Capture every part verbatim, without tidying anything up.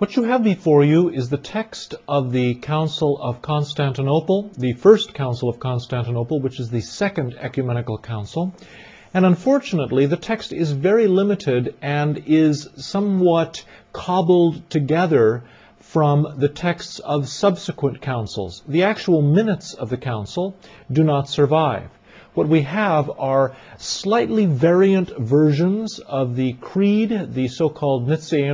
What you have before you is the text of the Council of Constantinople, the First Council of Constantinople, which is the Second Ecumenical Council. And unfortunately, the text is very limited and is somewhat cobbled together from the texts of subsequent councils. The actual minutes of the council do not survive. What we have are slightly variant versions of the creed, the so-called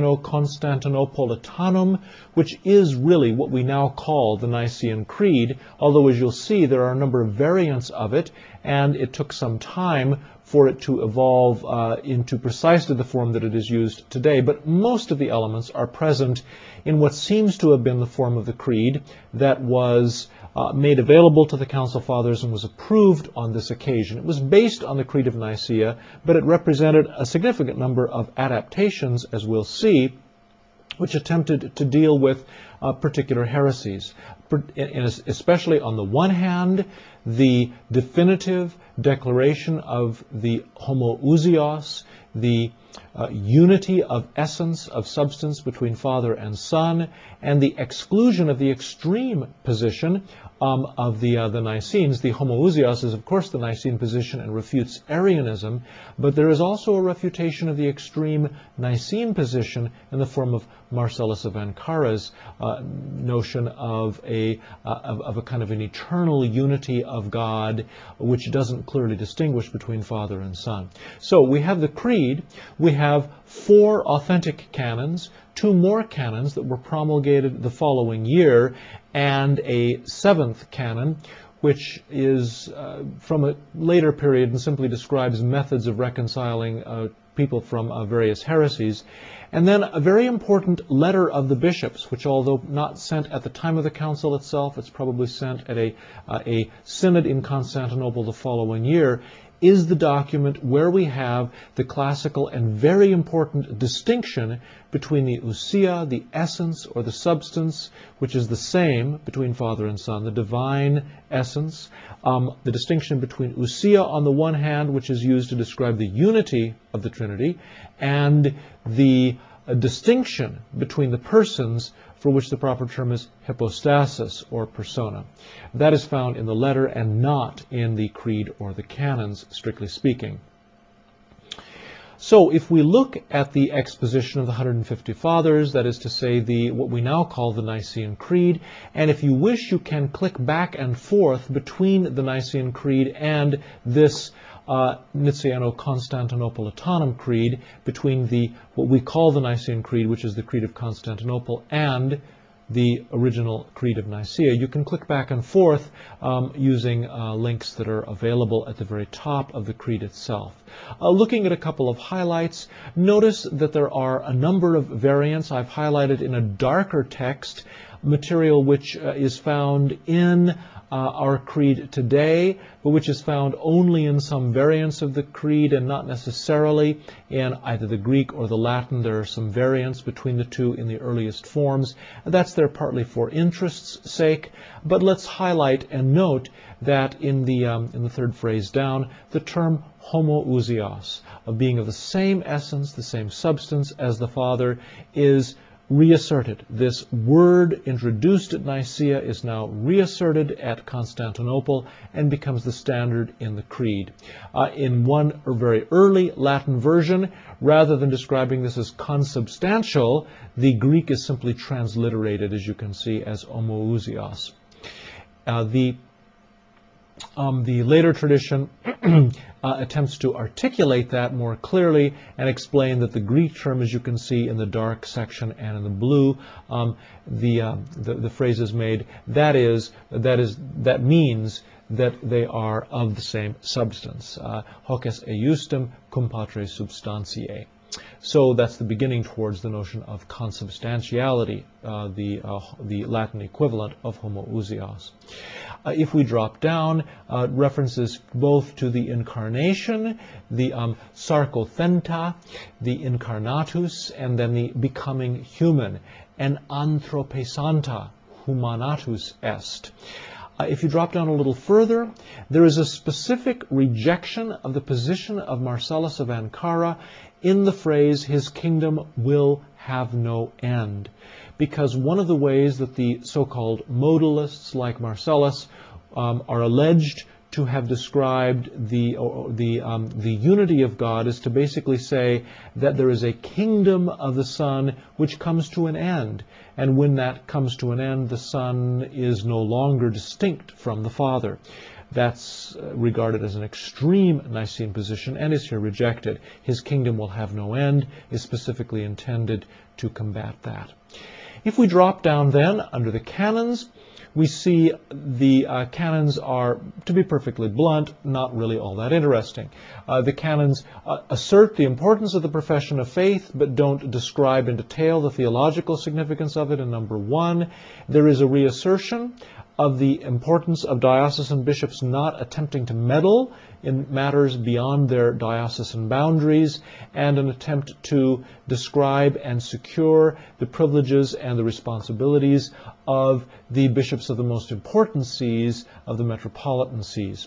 Niceno-Constantinopolitanum, which is really what we now call the Nicene Creed, although as you'll see there are a number of variants of it, and it took some time for it to evolve uh, into precisely the form that it is used today. But most of the elements are present in what seems to have been the form of the creed that was Uh, made available to the Council Fathers and was approved on this occasion. It was based on the Creed of Nicaea, but it represented a significant number of adaptations, as we'll see, which attempted to deal with uh, particular heresies. Especially on the one hand, the definitive declaration of the homoousios, the uh, unity of essence, of substance between Father and Son, and the exclusion of the extreme position um, of the, uh, the Nicenes. The homoousios is, of course, the Nicene position and refutes Arianism, but there is also a refutation of the extreme Nicene position in the form of Marcellus of Ancara's uh, notion of a, uh, of, of a kind of an eternal unity of God, which doesn't clearly distinguish between Father and Son. So we have the Creed, we have four authentic canons, two more canons that were promulgated the following year, and a seventh canon, which is uh, from a later period and simply describes methods of reconciling uh, people from uh, various heresies. And then a very important letter of the bishops, which although not sent at the time of the council itself, it's probably sent at a, uh, a synod in Constantinople the following year, is the document where we have the classical and very important distinction between the ousia, the essence or the substance, which is the same between Father and Son, the divine essence, um, the distinction between ousia on the one hand, which is used to describe the unity of the Trinity, and the uh, distinction between the persons, for which the proper term is hypostasis or persona. That is found in the letter and not in the creed or the canons, strictly speaking. So if we look at the exposition of the one hundred fifty Fathers, that is to say the what we now call the Nicene Creed, and if you wish you can click back and forth between the Nicene Creed and this uh, Niceno-Constantinopolitanum Creed, between the what we call the Nicene Creed, which is the Creed of Constantinople, and the original Creed of Nicaea. You can click back and forth um, using uh, links that are available at the very top of the Creed itself. Uh, looking at a couple of highlights, notice that there are a number of variants. I've highlighted in a darker text material which uh, is found in Uh, our creed today, but which is found only in some variants of the creed and not necessarily in either the Greek or the Latin. There are some variants between the two in the earliest forms. That's there partly for interest's sake, but let's highlight and note that in the, um, in the third phrase down, the term homoousios, of being of the same essence, the same substance as the Father, is reasserted. This word introduced at Nicaea is now reasserted at Constantinople and becomes the standard in the Creed. Uh, in one very early Latin version, rather than describing this as consubstantial, the Greek is simply transliterated, as you can see, as homoousios. Uh, the Um, the later tradition uh, attempts to articulate that more clearly and explain that the Greek term, as you can see in the dark section and in the blue, um, the, uh, the the phrase is made. That is that is that means that they are of the same substance. Uh, Hoc est eiustem cum patre substantiae. So that's the beginning towards the notion of consubstantiality, uh, the uh, the Latin equivalent of homoousios. Uh, if we drop down, uh, references both to the incarnation, the um, sarcothenta, the incarnatus, and then the becoming human, and anthropesanta, humanatus est. Uh, if you drop down a little further, there is a specific rejection of the position of Marcellus of Ankara in the phrase, his kingdom will have no end. Because one of the ways that the so-called modalists like Marcellus um, are alleged to have described the or the um, the unity of God is to basically say that there is a kingdom of the Son which comes to an end, and when that comes to an end, the Son is no longer distinct from the Father. That's regarded as an extreme Nicene position and is here rejected. His kingdom will have no end is specifically intended to combat that. If we drop down then under the canons, we see the uh, canons are, to be perfectly blunt, not really all that interesting. Uh, the canons uh, assert the importance of the profession of faith, but don't describe in detail the theological significance of it in number one. There is a reassertion of the importance of diocesan bishops not attempting to meddle in matters beyond their diocesan boundaries, and an attempt to describe and secure the privileges and the responsibilities of the bishops of the most important sees, of the metropolitan sees.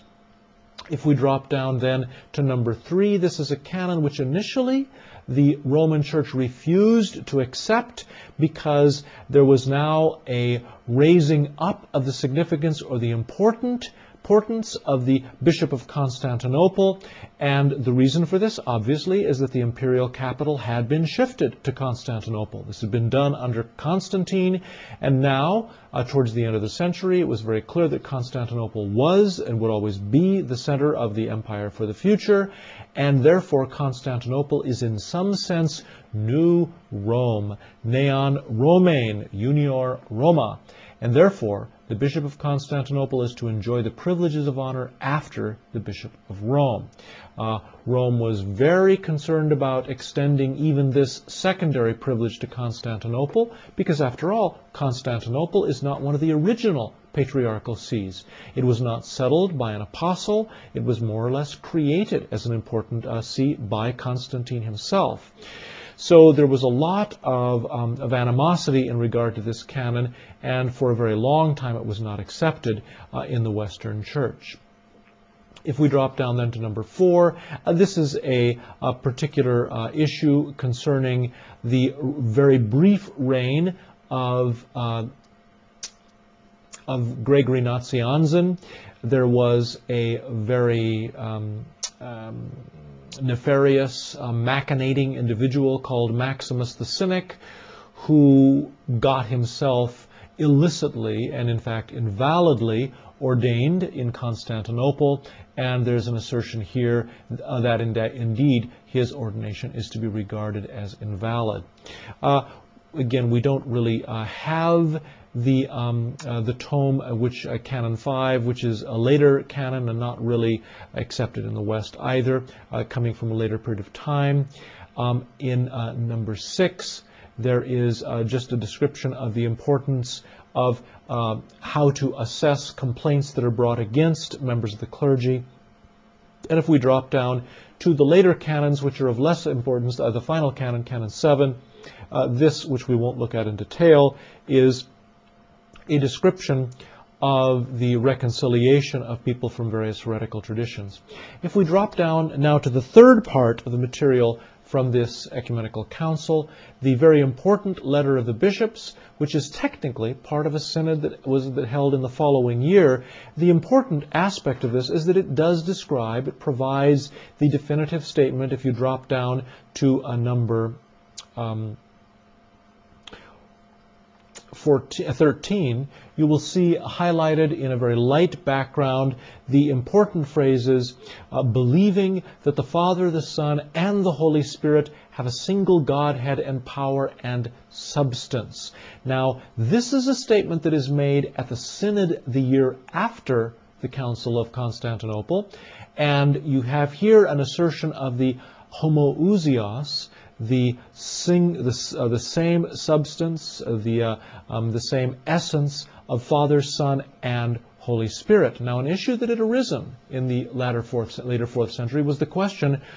If we drop down then to number three, this is a canon which initially the Roman Church refused to accept because there was now a raising up of the significance or the important importance of the Bishop of Constantinople, and the reason for this, obviously, is that the imperial capital had been shifted to Constantinople. This had been done under Constantine, and now, uh, towards the end of the century, it was very clear that Constantinople was and would always be the center of the empire for the future, and therefore Constantinople is in some sense New Rome, Neon Romain, Junior Roma, and therefore the Bishop of Constantinople is to enjoy the privileges of honor after the Bishop of Rome. Uh, Rome was very concerned about extending even this secondary privilege to Constantinople because, after all, Constantinople is not one of the original patriarchal sees. It was not settled by an apostle. It was more or less created as an important uh, see by Constantine himself. So there was a lot of, um, of animosity in regard to this canon, and for a very long time it was not accepted uh, in the Western Church. If we drop down then to number four, uh, this is a, a particular uh, issue concerning the very brief reign of, uh, of Gregory Nazianzen. There was a very um, um, nefarious, uh, machinating individual called Maximus the Cynic, who got himself illicitly and in fact invalidly ordained in Constantinople, and there's an assertion here uh, that in indeed his ordination is to be regarded as invalid. Uh, again, we don't really uh, have the um, uh, the tome uh, which uh, Canon five, which is a later canon and not really accepted in the West either, uh, coming from a later period of time. Um, in uh, number six, there is uh, just a description of the importance of uh, how to assess complaints that are brought against members of the clergy. And if we drop down to the later canons, which are of less importance, uh, the final canon, Canon seven, uh, this, which we won't look at in detail, is a description of the reconciliation of people from various heretical traditions. If we drop down now to the third part of the material from this ecumenical council, the very important letter of the bishops, which is technically part of a synod that was held in the following year, the important aspect of this is that it does describe, it provides the definitive statement. If you drop down to a number um, thirteen, you will see highlighted in a very light background the important phrases, uh, believing that the Father, the Son, and the Holy Spirit have a single Godhead and power and substance. Now, this is a statement that is made at the synod the year after the Council of Constantinople, and you have here an assertion of the homoousios, the sing, the, uh, the same substance, uh, the uh, um, the same essence of Father, Son, and Holy Spirit. Now, an issue that had arisen in the latter fourth, later fourth century was the question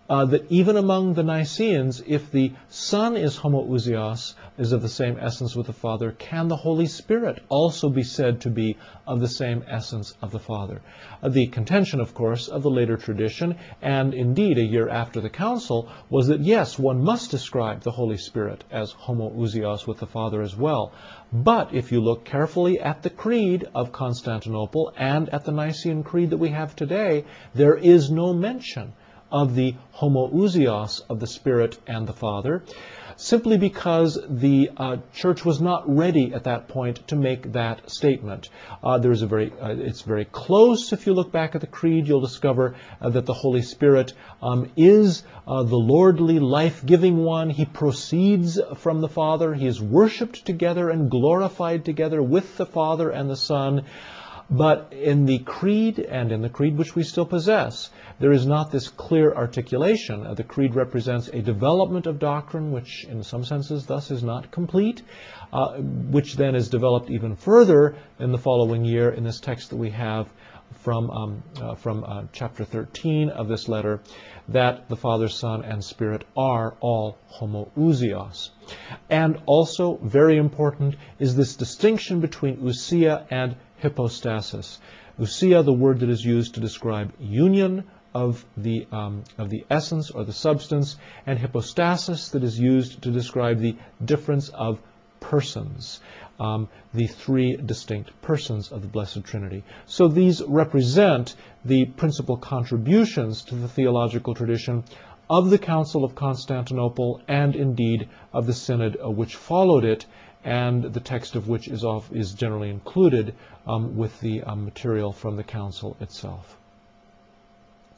uh, that even among the Nicaeans, if the Son is homoousios, is of the same essence with the Father, can the Holy Spirit also be said to be of the same essence of the Father? Uh, the contention, of course, of the later tradition, and indeed a year after the Council, was that yes, one must describe the Holy Spirit as homoousios with the Father as well. But if you look carefully at the Creed of Constantinople and at the Nicene Creed that we have today, there is no mention of the homoousios of the Spirit and the Father, simply because the uh, Church was not ready at that point to make that statement. Uh, there's a very, uh, it's very close. If you look back at the Creed, you'll discover uh, that the Holy Spirit um, is uh, the lordly, life-giving one. He proceeds from the Father. He is worshipped together and glorified together with the Father and the Son. But in the Creed, and in the Creed which we still possess, there is not this clear articulation. Uh, the Creed represents a development of doctrine, which in some senses thus is not complete, uh, which then is developed even further in the following year in this text that we have from, um, uh, from uh, chapter thirteen of this letter, that the Father, Son, and Spirit are all homoousios. And also, very important, is this distinction between ousia and hypostasis. Ousia, the word that is used to describe union of the, um, of the essence or the substance, and hypostasis, that is used to describe the difference of persons, um, the three distinct persons of the Blessed Trinity. So these represent the principal contributions to the theological tradition of the Council of Constantinople and indeed of the Synod uh, which followed it, and the text of which is, off, is generally included um, with the um, material from the Council itself.